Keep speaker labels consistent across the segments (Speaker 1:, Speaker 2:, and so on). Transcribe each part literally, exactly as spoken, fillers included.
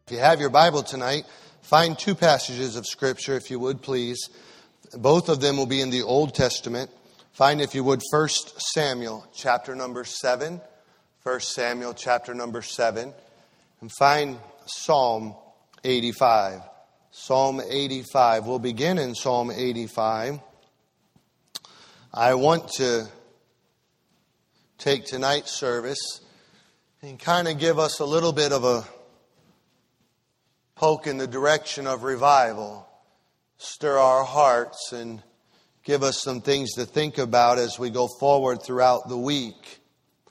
Speaker 1: If you have your Bible tonight, find two passages of Scripture, if you would, please. Both of them will be in the Old Testament. Find, if you would, First Samuel, chapter number seven. First Samuel, chapter number seven. And find Psalm eighty-five. Psalm eighty-five. We'll begin in Psalm eighty-five. I want to take tonight's service and kind of give us a little bit of a poke in the direction of revival, stir our hearts and give us some things to think about as we go forward throughout the week.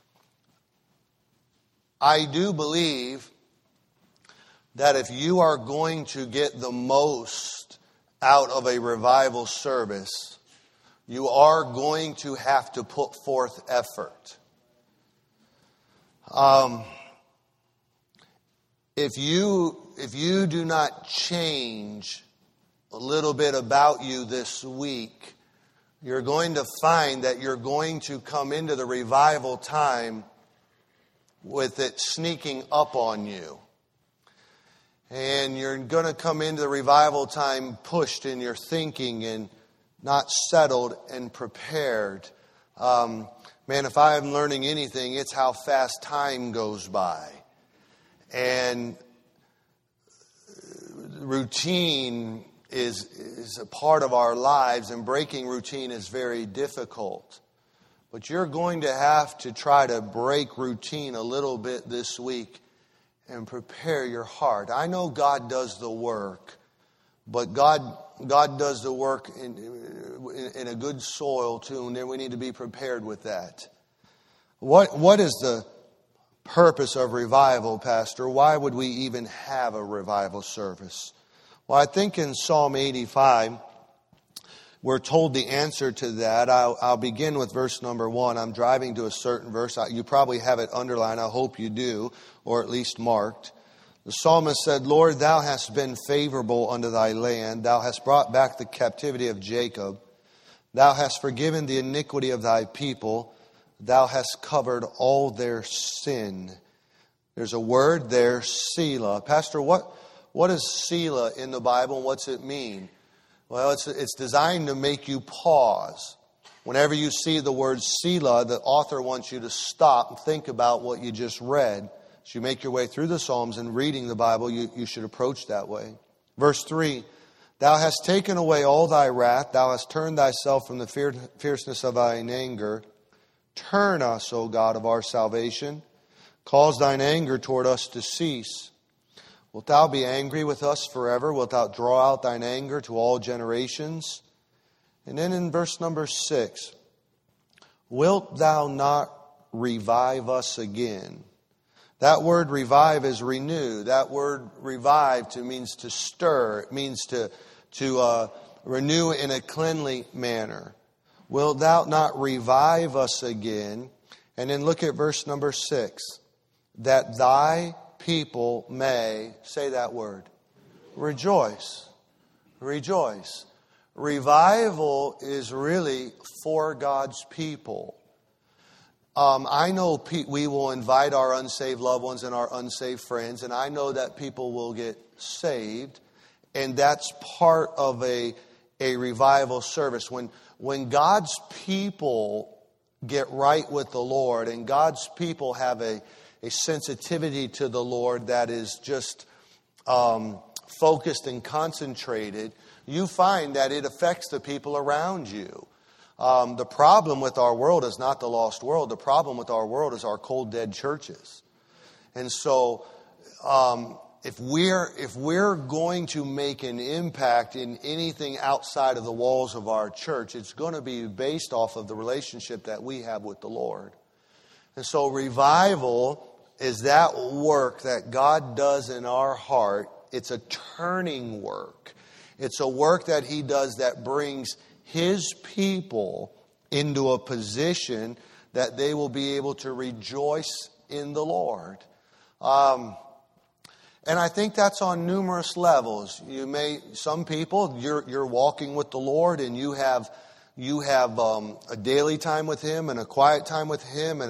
Speaker 1: I do believe that if you are going to get the most out of a revival service, you are going to have to put forth effort. Um, if you if you do not change a little bit about you this week, you're going to find that you're going to come into the revival time with it sneaking up on you. And you're going to come into the revival time pushed in your thinking and not settled and prepared. Um, man, if I'm learning anything, it's how fast time goes by. And routine is, is a part of our lives, and breaking routine is very difficult. But you're going to have to try to break routine a little bit this week and prepare your heart. I know God does the work, but God God does the work in, in, in a good soil too, and then we need to be prepared with that. What What is the purpose of revival, Pastor? Why would we even have a revival service? Well, I think in Psalm eighty-five, we're told the answer to that. I'll, I'll begin with verse number one. I'm driving to a certain verse. You probably have it underlined. I hope you do, or at least marked. The psalmist said, Lord, thou hast been favorable unto thy land. Thou hast brought back the captivity of Jacob. Thou hast forgiven the iniquity of thy people. Thou hast covered all their sin. There's a word there, Selah. Pastor, what, what is Selah in the Bible? What's it mean? Well, it's, it's designed to make you pause. Whenever you see the word Selah, the author wants you to stop and think about what you just read. As you make your way through the Psalms and reading the Bible, you, you should approach that way. Verse three, thou hast taken away all thy wrath. Thou hast turned thyself from the fear, fierceness of thine anger. Turn us, O God of our salvation. Cause thine anger toward us to cease. Wilt thou be angry with us forever? Wilt thou draw out thine anger to all generations? And then in verse number six, wilt thou not revive us again? That word revive is renew. That word revive to means to stir. It means to, to uh, renew in a cleanly manner. Wilt thou not revive us again? And then look at verse number six. That thy people may, say that word, rejoice. Rejoice. Revival is really for God's people. Um, I know pe- we will invite our unsaved loved ones and our unsaved friends, and I know that people will get saved, and that's part of a, a revival service. When, when God's people get right with the Lord, and God's people have a, a sensitivity to the Lord that is just um, focused and concentrated, you find that it affects the people around you. Um, the problem with our world is not the lost world. The problem with our world is our cold, dead churches. And so, um, if we're if we're going to make an impact in anything outside of the walls of our church, it's going to be based off of the relationship that we have with the Lord. And so, revival is that work that God does in our heart. It's a turning work. It's a work that He does that brings His people into a position that they will be able to rejoice in the Lord. Um, and I think that's on numerous levels. You may, some people, you're you're walking with the Lord, and you have you have um, a daily time with Him and a quiet time with Him and a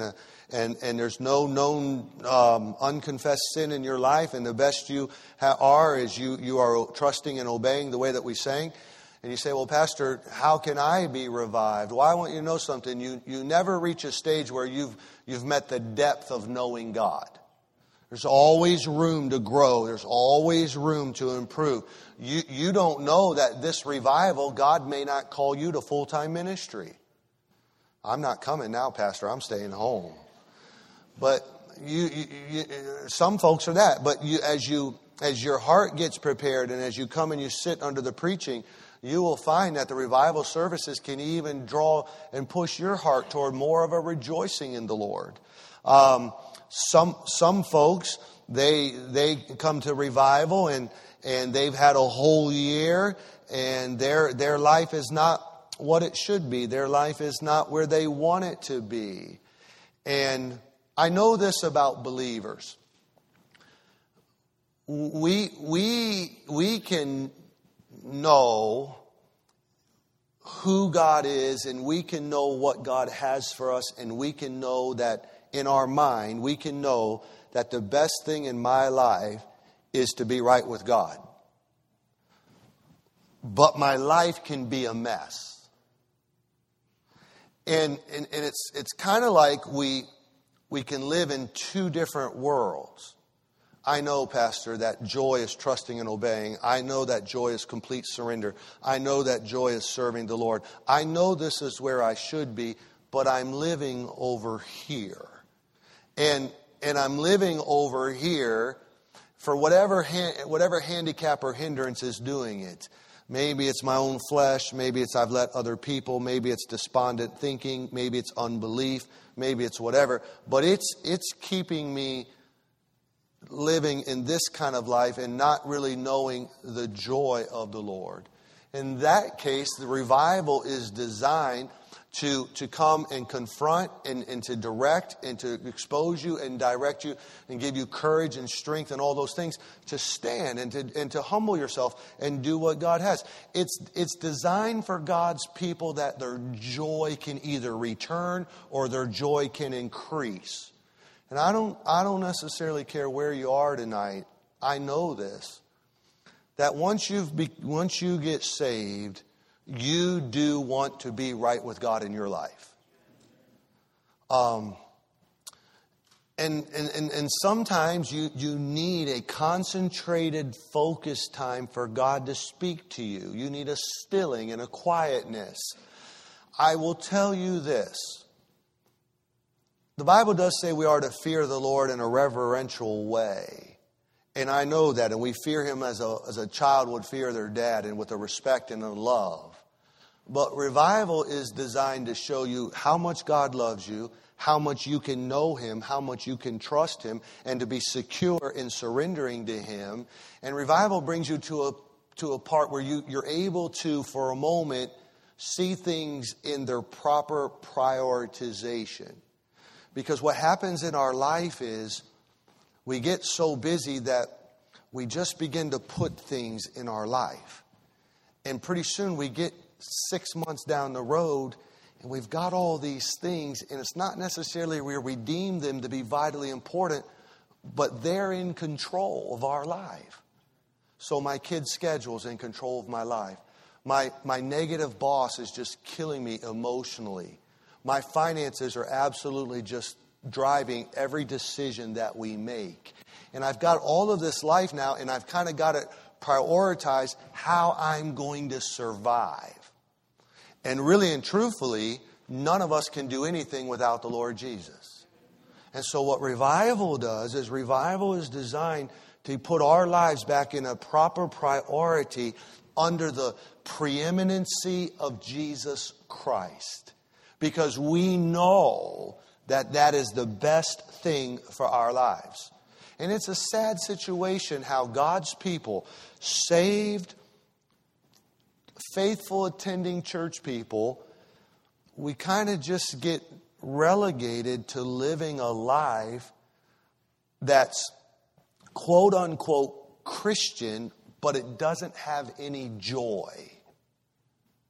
Speaker 1: and, and there's no known um, unconfessed sin in your life, and the best you ha- are is you, you are trusting and obeying the way that we sang. And you say, well, Pastor, how can I be revived? Well, I want you to know something. You, you never reach a stage where you've, you've met the depth of knowing God. There's always room to grow. There's always room to improve. You, you don't know that this revival, God may not call you to full-time ministry. I'm not coming now, Pastor. I'm staying home. But you, you, you, some folks are that. But you, as you, as your heart gets prepared and as you come and you sit under the preaching, you will find that the revival services can even draw and push your heart toward more of a rejoicing in the Lord. Um, some some folks, they they come to revival and and they've had a whole year and their their life is not what it should be. Their life is not where they want it to be. And I know this about believers. We we we can know who God is, and we can know what God has for us, and we can know that in our mind, we can know that the best thing in my life is to be right with God. But my life can be a mess. And, and, and it's it's kind of like we we can live in two different worlds. I know, Pastor, that joy is trusting and obeying. I know that joy is complete surrender. I know that joy is serving the Lord. I know this is where I should be, but I'm living over here. And and I'm living over here for whatever whatever handicap or hindrance is doing it. Maybe it's my own flesh. Maybe it's I've let other people. Maybe it's despondent thinking. Maybe it's unbelief. Maybe it's whatever. But it's it's keeping me living in this kind of life and not really knowing the joy of the Lord. In that case, the revival is designed to, to come and confront and, and to direct and to expose you and direct you and give you courage and strength and all those things to stand and to, and to humble yourself and do what God has. It's, it's designed for God's people that their joy can either return or their joy can increase. And I don't, I don't necessarily care where you are tonight. I know this. That once you've be, once you get saved, you do want to be right with God in your life. Um, and, and, and, and sometimes you, you need a concentrated, focused time for God to speak to you. You need a stilling and a quietness. I will tell you this. The Bible does say we are to fear the Lord in a reverential way. And I know that, and we fear Him as a, as a child would fear their dad, and with a respect and a love. But revival is designed to show you how much God loves you, how much you can know Him, how much you can trust Him, and to be secure in surrendering to Him. And revival brings you to a to a part where you, you're able to, for a moment, see things in their proper prioritization. Because what happens in our life is we get so busy that we just begin to put things in our life. And pretty soon we get six months down the road and we've got all these things, and it's not necessarily we redeem them to be vitally important, but they're in control of our life. So my kid's schedule's in control of my life. My, my negative boss is just killing me emotionally. My finances are absolutely just driving every decision that we make. And I've got all of this life now, and I've kind of got to prioritize how I'm going to survive. And really and truthfully, none of us can do anything without the Lord Jesus. And so what revival does is revival is designed to put our lives back in a proper priority under the preeminency of Jesus Christ. Because we know that that is the best thing for our lives. And it's a sad situation how God's people, saved, faithful, attending church people, we kind of just get relegated to living a life that's quote unquote Christian, but it doesn't have any joy.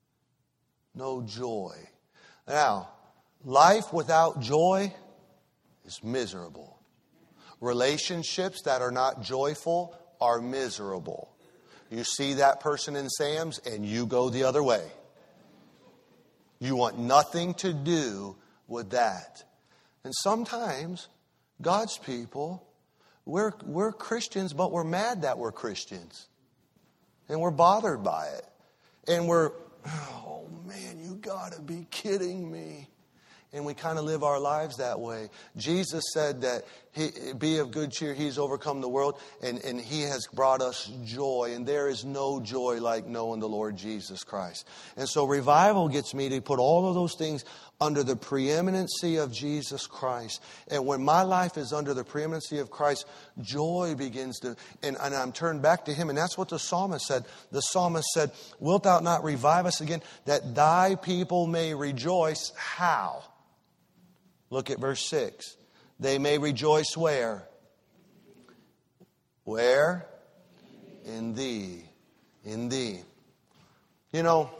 Speaker 1: No joy. Now, life without joy is miserable. Relationships that are not joyful are miserable. You see that person in Sam's and you go the other way. You want nothing to do with that. And sometimes God's people, we're, we're Christians, but we're mad that we're Christians. And we're bothered by it. And we're, oh man, you gotta be kidding me. And we kind of live our lives that way. Jesus said that he, be of good cheer, He's overcome the world, and, and He has brought us joy. And there is no joy like knowing the Lord Jesus Christ. And so revival gets me to put all of those things under the preeminency of Jesus Christ. And when my life is under the preeminency of Christ, joy begins to, and, and I'm turned back to Him. And that's what the psalmist said. The psalmist said, wilt thou not revive us again, that thy people may rejoice? How? Look at verse six. They may rejoice where? Where? In thee. In thee. You know,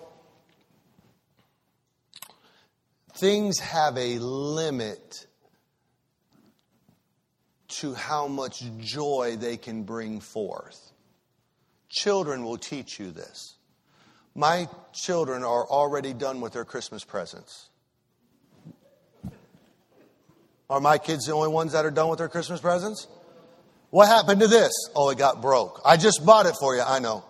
Speaker 1: things have a limit to how much joy they can bring forth. Children will teach you this. My children are already done with their Christmas presents. Are my kids the only ones that are done with their Christmas presents? What happened to this? Oh, it got broke. I just bought it for you. I know.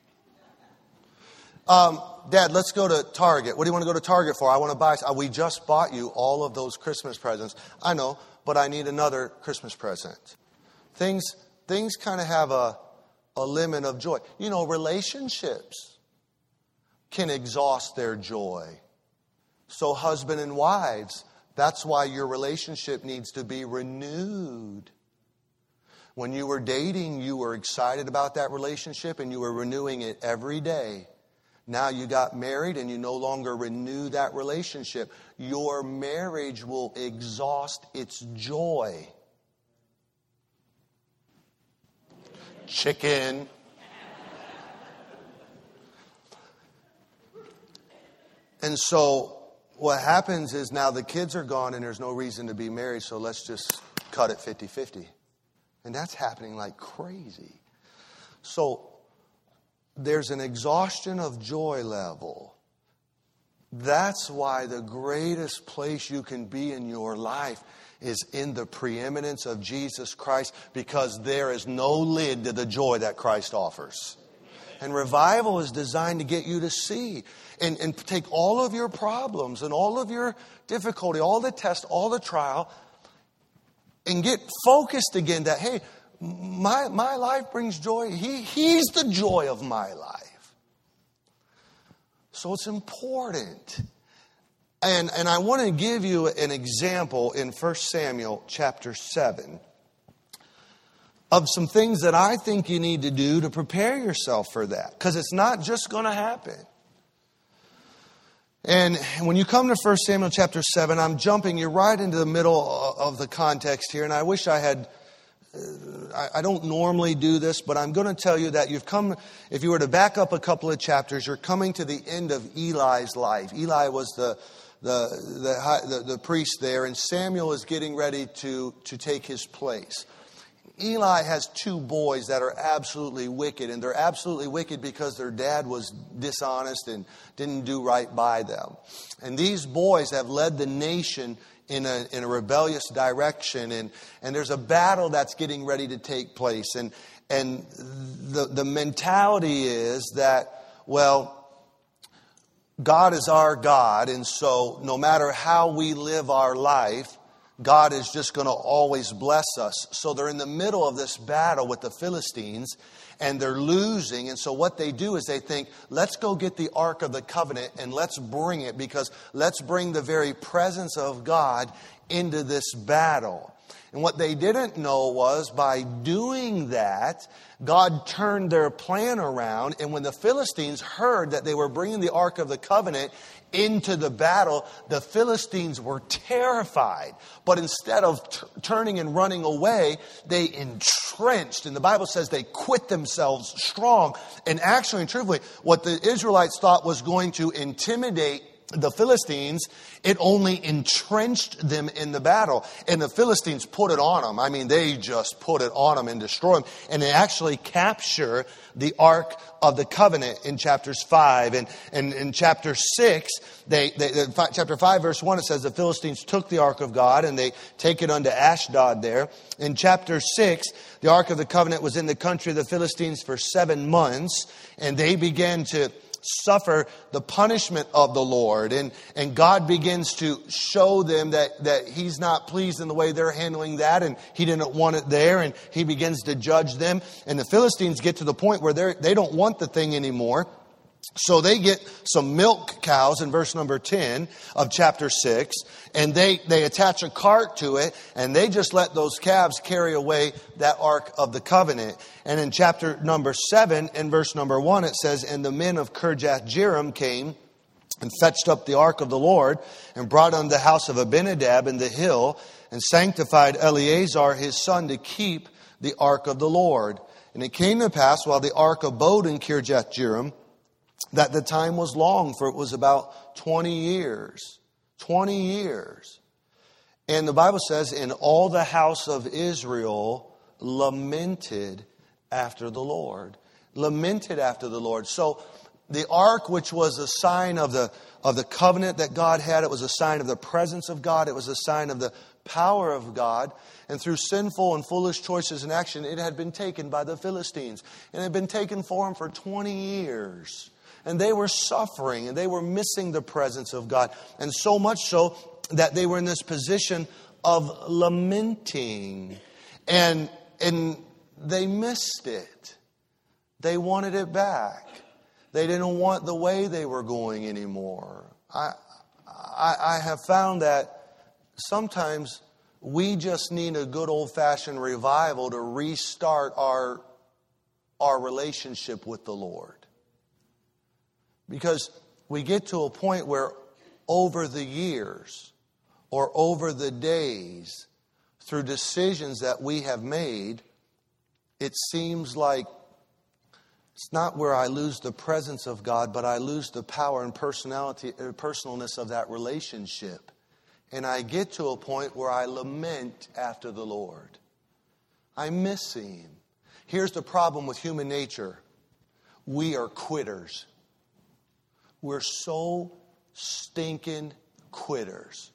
Speaker 1: Um, Dad, let's go to Target. What do you want to go to Target for? I want to buy. Uh, we just bought you all of those Christmas presents. I know, but I need another Christmas present. Things, things kind of have a, a limit of joy. You know, relationships can exhaust their joy. So husband and wives, that's why your relationship needs to be renewed. When you were dating, you were excited about that relationship and you were renewing it every day. Now you got married and you no longer renew that relationship. Your marriage will exhaust its joy. Chicken. And so what happens is now the kids are gone and there's no reason to be married, so let's just cut it fifty-fifty. And that's happening like crazy. So there's an exhaustion of joy level. That's why the greatest place you can be in your life is in the preeminence of Jesus Christ, because there is no lid to the joy that Christ offers. And revival is designed to get you to see and, and take all of your problems and all of your difficulty, all the test, all the trial, and get focused again that, hey, my, my life brings joy. He, he's the joy of my life. So it's important. And, and I want to give you an example in First Samuel chapter seven. Of some things that I think you need to do to prepare yourself for that. Because it's not just going to happen. And when you come to First Samuel chapter seven, I'm jumping, you're right into the middle of the context here. And I wish I had, uh, I, I don't normally do this, but I'm going to tell you that you've come, if you were to back up a couple of chapters, you're coming to the end of Eli's life. Eli was the the the, the, the priest there, and Samuel is getting ready to, to take his place. Eli has two boys that are absolutely wicked, and they're absolutely wicked because their dad was dishonest and didn't do right by them. And these boys have led the nation in a, in a rebellious direction, and, and there's a battle that's getting ready to take place. And, and the, the mentality is that, well, God is our God, and so no matter how we live our life, God is just going to always bless us. So they're in the middle of this battle with the Philistines, and they're losing. And so what they do is they think, let's go get the Ark of the Covenant and let's bring it, because let's bring the very presence of God into this battle. And what they didn't know was by doing that, God turned their plan around. And when the Philistines heard that they were bringing the Ark of the Covenant into the battle, the Philistines were terrified. But instead of t- turning and running away, they entrenched. And the Bible says they quit themselves strong. And actually and truthfully, what the Israelites thought was going to intimidate the Philistines, it only entrenched them in the battle. And the Philistines put it on them. I mean, they just put it on them and destroy them. And they actually capture the Ark of the Covenant in chapters five. And, and in chapter six, they, they, they, chapter five, verse one, it says the Philistines took the Ark of God and they take it unto Ashdod there. In chapter six, the Ark of the Covenant was in the country of the Philistines for seven months. And they began to suffer the punishment of the Lord. And, and God begins to show them that, that He's not pleased in the way they're handling that. And He didn't want it there. And He begins to judge them. And the Philistines get to the point where they they don't want the thing anymore. So they get some milk cows in verse number ten of chapter six, and they, they attach a cart to it, and they just let those calves carry away that Ark of the Covenant. And in chapter number seven, in verse number one, it says, and the men of Kirjath-jearim came and fetched up the Ark of the Lord, and brought unto the house of Abinadab in the hill, and sanctified Eleazar his son to keep the Ark of the Lord. And it came to pass, while the Ark abode in Kirjath-jearim, that the time was long, for it was about twenty years. twenty years. And the Bible says, and all the house of Israel lamented after the Lord. Lamented after the Lord. So the ark, which was a sign of the, of the covenant that God had, it was a sign of the presence of God. It was a sign of the power of God. And through sinful and foolish choices and action, it had been taken by the Philistines. And it had been taken for them for twenty years. And they were suffering, and they were missing the presence of God. And so much so that they were in this position of lamenting. And, and they missed it. They wanted it back. They didn't want the way they were going anymore. I, I, I have found that sometimes we just need a good old-fashioned revival to restart our, our relationship with the Lord. Because we get to a point where over the years or over the days, through decisions that we have made, it seems like it's not where I lose the presence of God, but I lose the power and personality, personalness of that relationship. And I get to a point where I lament after the Lord. I miss Him. Here's the problem with human nature. We are quitters. We're so stinking quitters.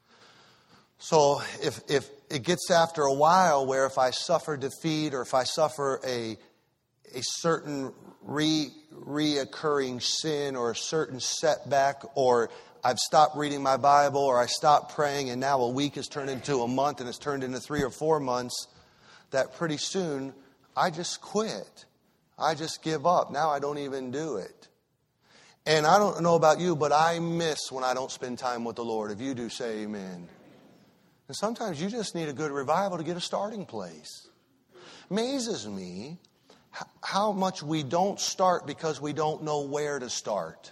Speaker 1: So if if it gets after a while where if I suffer defeat or if I suffer a a certain re reoccurring sin or a certain setback, or I've stopped reading my Bible, or I stopped praying, and now a week has turned into a month and it's turned into three or four months, that pretty soon I just quit. I just give up. Now I don't even do it. And I don't know about you, but I miss when I don't spend time with the Lord. If you do, say amen. And sometimes you just need a good revival to get a starting place. Amazes me how much we don't start because we don't know where to start.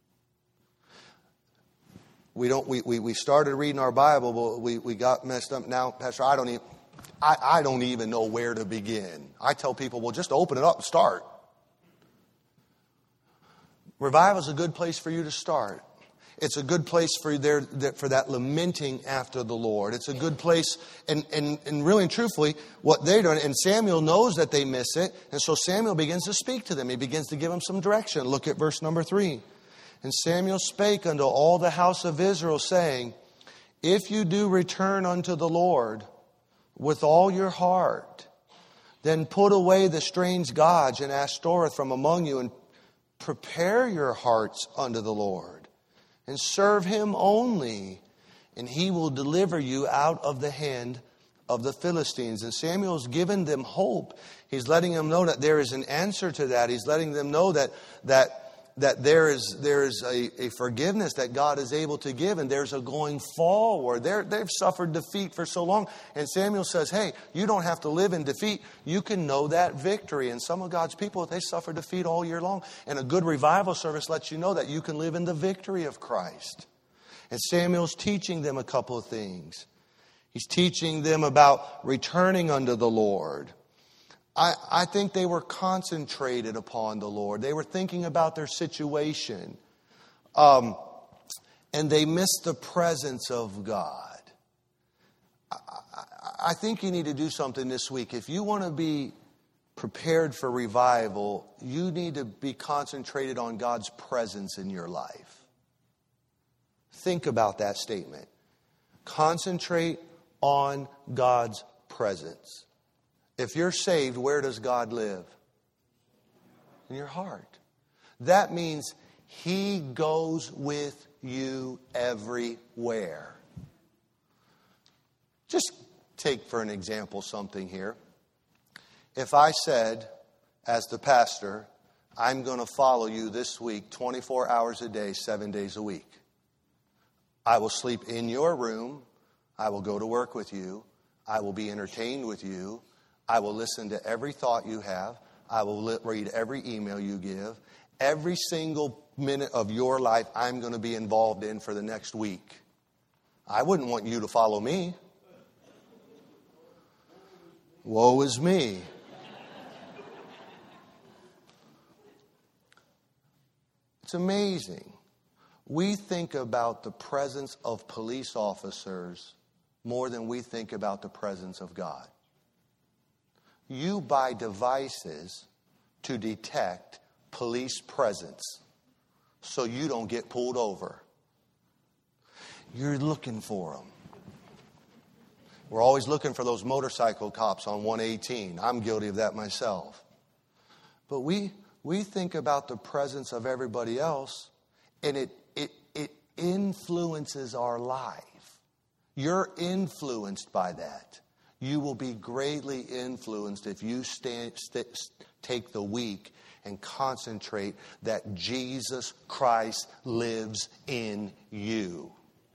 Speaker 1: We don't. We, we, we started reading our Bible, but we, we got messed up. Now, Pastor, I don't even I, I don't even know where to begin. I tell people, well, just open it up and start. Revival is a good place for you to start. It's a good place for there for that lamenting after the Lord. It's a good place, and, and, and really and truthfully, what they're doing, and Samuel knows that they miss it, and so Samuel begins to speak to them. He begins to give them some direction. Look at verse number three. And Samuel spake unto all the house of Israel, saying, if you do return unto the Lord with all your heart, then put away the strange gods and Ashtoreth from among you, and prepare your hearts unto the Lord, and serve Him only, and He will deliver you out of the hand of the Philistines. And Samuel's given them hope. He's letting them know that there is an answer to that. He's letting them know that that that there is there is a, a forgiveness that God is able to give, and there's a going forward. They're, they've suffered defeat for so long. And Samuel says, hey, you don't have to live in defeat. You can know that victory. And some of God's people, they suffer defeat all year long. And a good revival service lets you know that you can live in the victory of Christ. And Samuel's teaching them a couple of things. He's teaching them about returning unto the Lord. I, I think they were concentrated upon the Lord. They were thinking about their situation. Um, and they miss the presence of God. I, I, I think you need to do something this week. If you want to be prepared for revival, you need to be concentrated on God's presence in your life. Think about that statement. Concentrate on God's presence. If you're saved, where does God live? In your heart. That means He goes with you everywhere. Just take for an example something here. If I said, as the pastor, I'm going to follow you this week twenty-four hours a day, seven days a week. I will sleep in your room. I will go to work with you. I will be entertained with you. I will listen to every thought you have. I will read every email you give. Every single minute of your life I'm going to be involved in for the next week. I wouldn't want you to follow me. Woe is me. It's amazing. We think about the presence of police officers more than we think about the presence of God. You buy devices to detect police presence so you don't get pulled over. You're looking for them. We're always looking for those motorcycle cops on one eighteen. I'm guilty of that myself. But we we think about the presence of everybody else, and it it it influences our life. You're influenced by that. You will be greatly influenced if you stand, st- take the week and concentrate that Jesus Christ lives in you.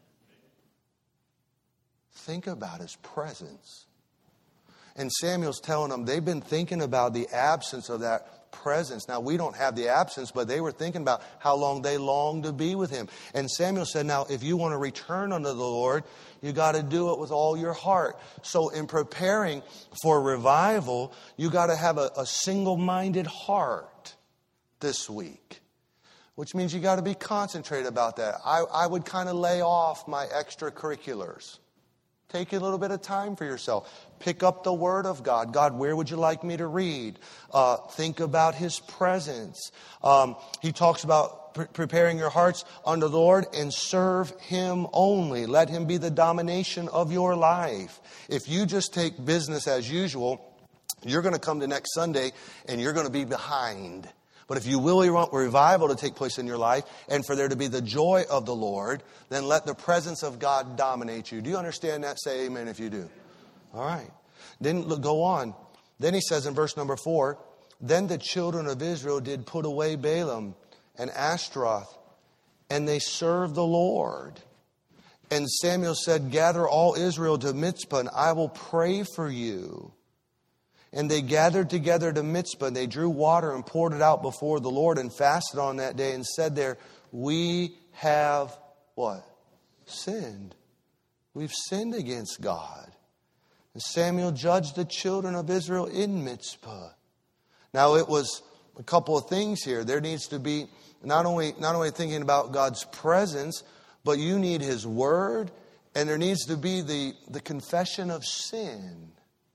Speaker 1: Think about His presence. And Samuel's telling them they've been thinking about the absence of that presence. Now, we don't have the absence, but they were thinking about how long they longed to be with Him. And Samuel said, now, if you want to return unto the Lord, you got to do it with all your heart. So in preparing for revival, you got to have a, a single-minded heart this week. Which means you got to be concentrated about that. I, I would kind of lay off my extracurriculars. Take a little bit of time for yourself. Pick up the Word of God. God, where would you like me to read? Uh, think about His presence. Um, he talks about pre- preparing your hearts unto the Lord and serve Him only. Let Him be the domination of your life. If you just take business as usual, you're going to come to next Sunday and you're going to be behind. But if you really want revival to take place in your life and for there to be the joy of the Lord, then let the presence of God dominate you. Do you understand that? Say amen if you do. All right. Then go on. Then he says in verse number four, then the children of Israel did put away Balaam and Ashtaroth, and they served the Lord. And Samuel said, gather all Israel to Mizpah, and I will pray for you. And they gathered together to Mizpah, and they drew water and poured it out before the Lord and fasted on that day and said there, we have what? Sinned. We've sinned against God. And Samuel judged the children of Israel in Mizpah. Now it was a couple of things here. There needs to be not only, not only thinking about God's presence, but you need His Word, and there needs to be the, the confession of sin.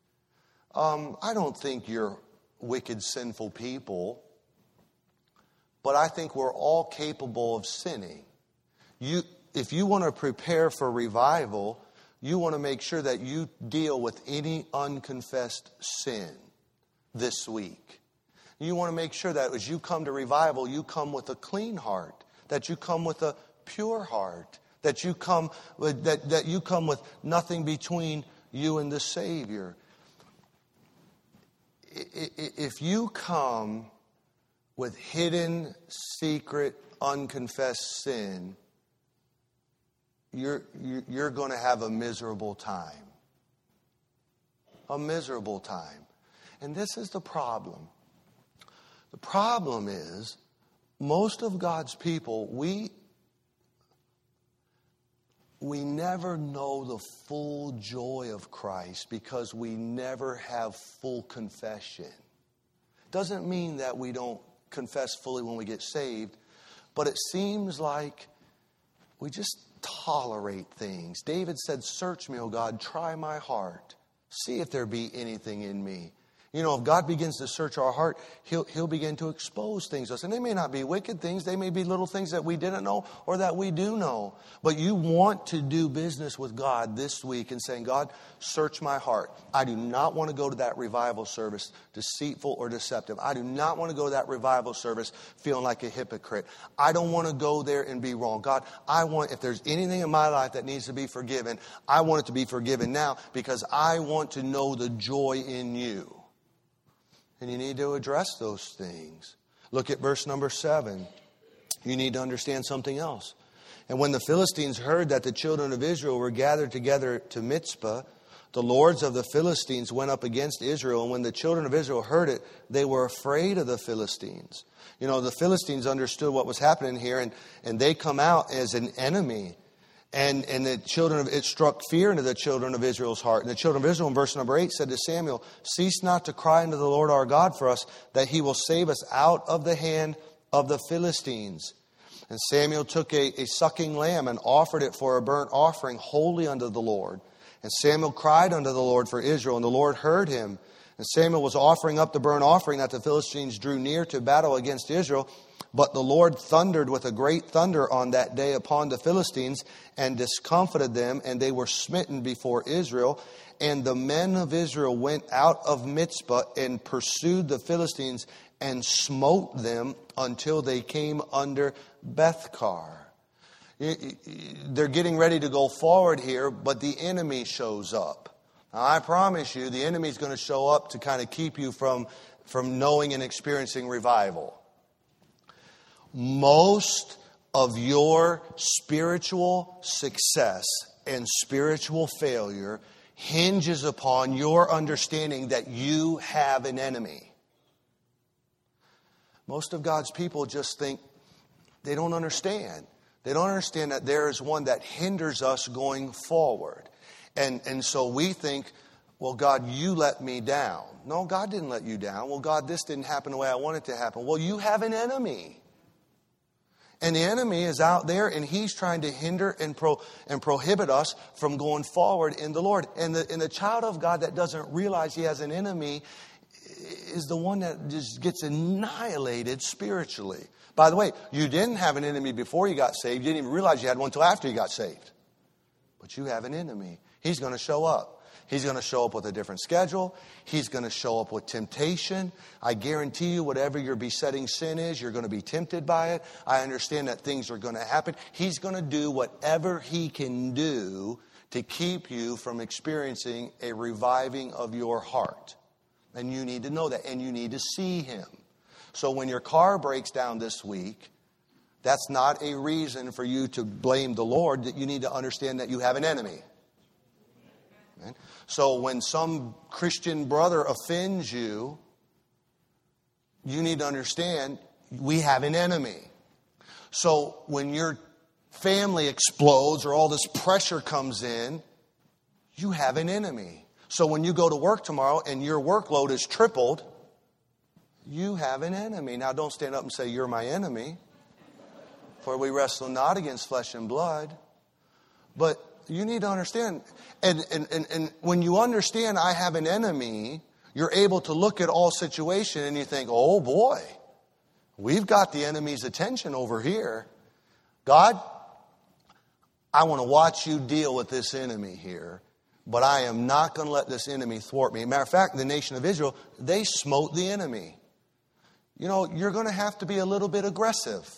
Speaker 1: Um, I don't think you're wicked, sinful people, but I think we're all capable of sinning. You, if you want to prepare for revival, you want to make sure that you deal with any unconfessed sin this week. You want to make sure that as you come to revival, you come with a clean heart, that you come with a pure heart, that you come with, that, that you come with nothing between you and the Savior. If you come with hidden, secret, unconfessed sin, you're, you're going to have a miserable time. A miserable time. And this is the problem. The problem is, most of God's people, we We never know the full joy of Christ because we never have full confession. Doesn't mean that we don't confess fully when we get saved, but it seems like we just tolerate things. David said, search me, O God, try my heart. See if there be anything in me. You know, if God begins to search our heart, He'll, he'll begin to expose things to us. And they may not be wicked things. They may be little things that we didn't know or that we do know. But you want to do business with God this week and saying, God, search my heart. I do not want to go to that revival service deceitful or deceptive. I do not want to go to that revival service feeling like a hypocrite. I don't want to go there and be wrong. God, I want, if there's anything in my life that needs to be forgiven, I want it to be forgiven now because I want to know the joy in you. And you need to address those things. Look at verse number seven. You need to understand something else. And when the Philistines heard that the children of Israel were gathered together to Mizpah, the lords of the Philistines went up against Israel. And when the children of Israel heard it, they were afraid of the Philistines. You know, the Philistines understood what was happening here, and, and they come out as an enemy. And, and the children of it struck fear into the children of Israel's heart. And the children of Israel in verse number eight said to Samuel, cease not to cry unto the Lord our God for us, that He will save us out of the hand of the Philistines. And Samuel took a, a sucking lamb and offered it for a burnt offering wholly unto the Lord. And Samuel cried unto the Lord for Israel, and the Lord heard him. And Samuel was offering up the burnt offering that the Philistines drew near to battle against Israel. But the Lord thundered with a great thunder on that day upon the Philistines and discomfited them, and they were smitten before Israel. And the men of Israel went out of Mizpah and pursued the Philistines and smote them until they came under Bethkar. They're getting ready to go forward here, but the enemy shows up. Now, I promise you, the enemy's going to show up to kind of keep you from, from knowing and experiencing revival. Most of your spiritual success and spiritual failure hinges upon your understanding that you have an enemy. Most of God's people just think they don't understand. They don't understand that there is one that hinders us going forward. And, and so we think, well, God, you let me down. No, God didn't let you down. Well, God, this didn't happen the way I want it to happen. Well, you have an enemy. And the enemy is out there, and he's trying to hinder and pro, and prohibit us from going forward in the Lord. And the, and the child of God that doesn't realize he has an enemy is the one that just gets annihilated spiritually. By the way, you didn't have an enemy before you got saved. You didn't even realize you had one until after you got saved. But you have an enemy. He's going to show up. He's going to show up with a different schedule. He's going to show up with temptation. I guarantee you, whatever your besetting sin is, you're going to be tempted by it. I understand that things are going to happen. He's going to do whatever he can do to keep you from experiencing a reviving of your heart. And you need to know that, and you need to see him. So when your car breaks down this week, that's not a reason for you to blame the Lord. That you need to understand that you have an enemy. Amen. So when some Christian brother offends you, you need to understand we have an enemy. So when your family explodes or all this pressure comes in, you have an enemy. So when you go to work tomorrow and your workload is tripled, you have an enemy. Now don't stand up and say, you're my enemy. For we wrestle not against flesh and blood. But you need to understand, and, and, and, and when you understand I have an enemy, you're able to look at all situation and you think, oh boy, we've got the enemy's attention over here. God, I want to watch you deal with this enemy here, but I am not going to let this enemy thwart me. Matter of fact, the nation of Israel, they smote the enemy. You know, you're going to have to be a little bit aggressive.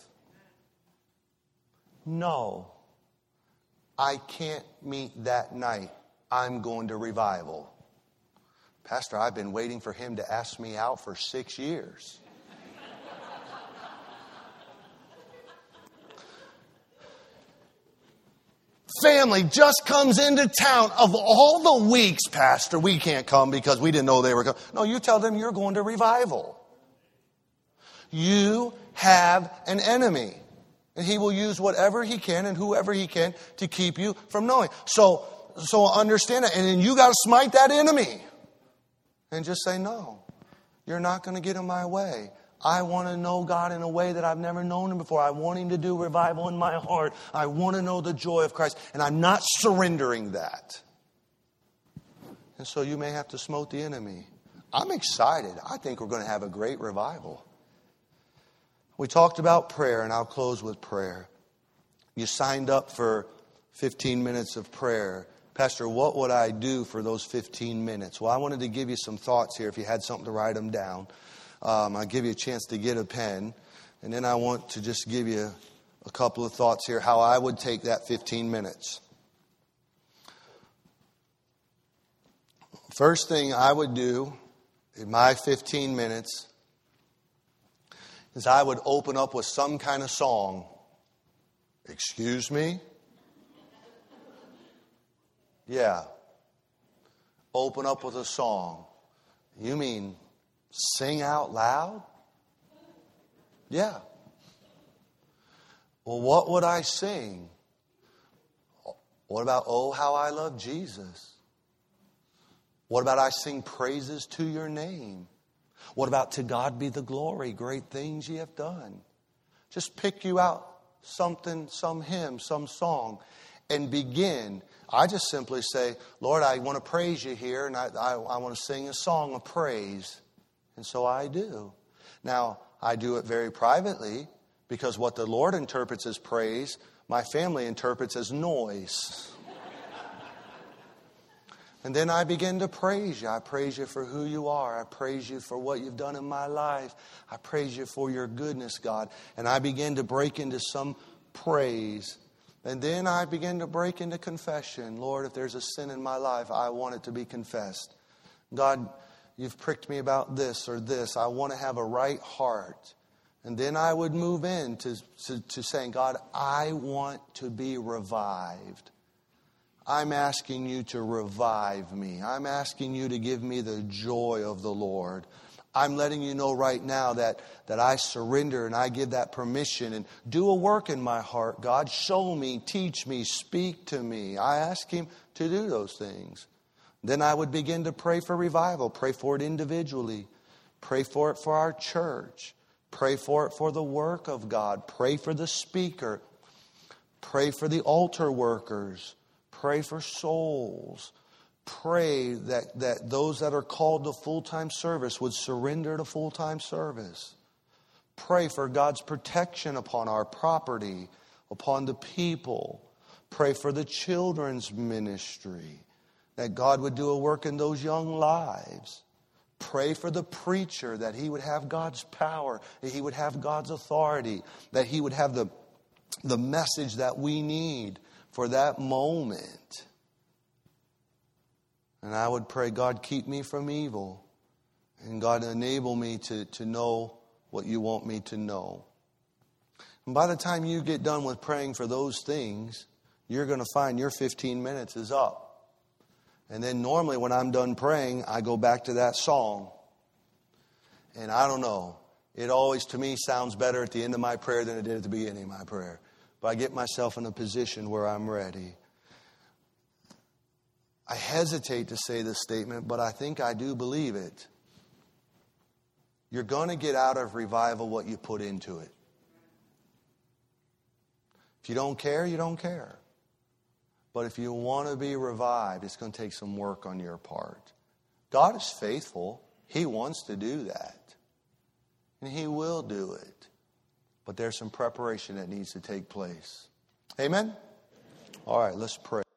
Speaker 1: No. I can't meet that night. I'm going to revival. Pastor, I've been waiting for him to ask me out for six years. Family just comes into town. Of all the weeks, Pastor, we can't come because we didn't know they were coming. No, you tell them you're going to revival. You have an enemy. And he will use whatever he can and whoever he can to keep you from knowing. So, so understand it. And then you got to smite that enemy. And just say, no, you're not going to get in my way. I want to know God in a way that I've never known Him before. I want Him to do revival in my heart. I want to know the joy of Christ. And I'm not surrendering that. And so you may have to smote the enemy. I'm excited. I think we're going to have a great revival. We talked about prayer, and I'll close with prayer. You signed up for fifteen minutes of prayer. Pastor, what would I do for those fifteen minutes? Well, I wanted to give you some thoughts here if you had something to write them down. Um, I'll give you a chance to get a pen. And then I want to just give you a couple of thoughts here how I would take that fifteen minutes. First thing I would do in my fifteen minutes is I would open up with some kind of song. Excuse me? Yeah. Open up with a song. You mean sing out loud? Yeah. Well, what would I sing? What about, oh, how I love Jesus? What about I sing praises to your name? What about to God be the glory, great things ye have done? Just pick you out something, some hymn, some song, and begin. I just simply say, Lord, I want to praise you here, and I, I, I want to sing a song of praise. And so I do. Now, I do it very privately, because what the Lord interprets as praise, my family interprets as noise. And then I begin to praise you. I praise you for who you are. I praise you for what you've done in my life. I praise you for your goodness, God. And I begin to break into some praise. And then I begin to break into confession. Lord, if there's a sin in my life, I want it to be confessed. God, you've pricked me about this or this. I want to have a right heart. And then I would move in to, to, to saying, God, I want to be revived. I'm asking you to revive me. I'm asking you to give me the joy of the Lord. I'm letting you know right now that, that I surrender and I give that permission and do a work in my heart. God, show me, teach me, speak to me. I ask Him to do those things. Then I would begin to pray for revival. Pray for it individually. Pray for it for our church. Pray for it for the work of God. Pray for the speaker. Pray for the altar workers. Pray for souls. Pray that, that those that are called to full-time service would surrender to full-time service. Pray for God's protection upon our property, upon the people. Pray for the children's ministry, that God would do a work in those young lives. Pray for the preacher, that he would have God's power, that he would have God's authority, that he would have the, the message that we need for that moment. And I would pray, God, keep me from evil. And God, enable me to, to know what you want me to know. And by the time you get done with praying for those things, you're going to find your fifteen minutes is up. And then normally when I'm done praying, I go back to that song. And I don't know. It always, to me, sounds better at the end of my prayer than it did at the beginning of my prayer. But I get myself in a position where I'm ready. I hesitate to say this statement, but I think I do believe it. You're going to get out of revival what you put into it. If you don't care, you don't care. But if you want to be revived, it's going to take some work on your part. God is faithful. He wants to do that. And He will do it. But there's some preparation that needs to take place. Amen? All right, let's pray.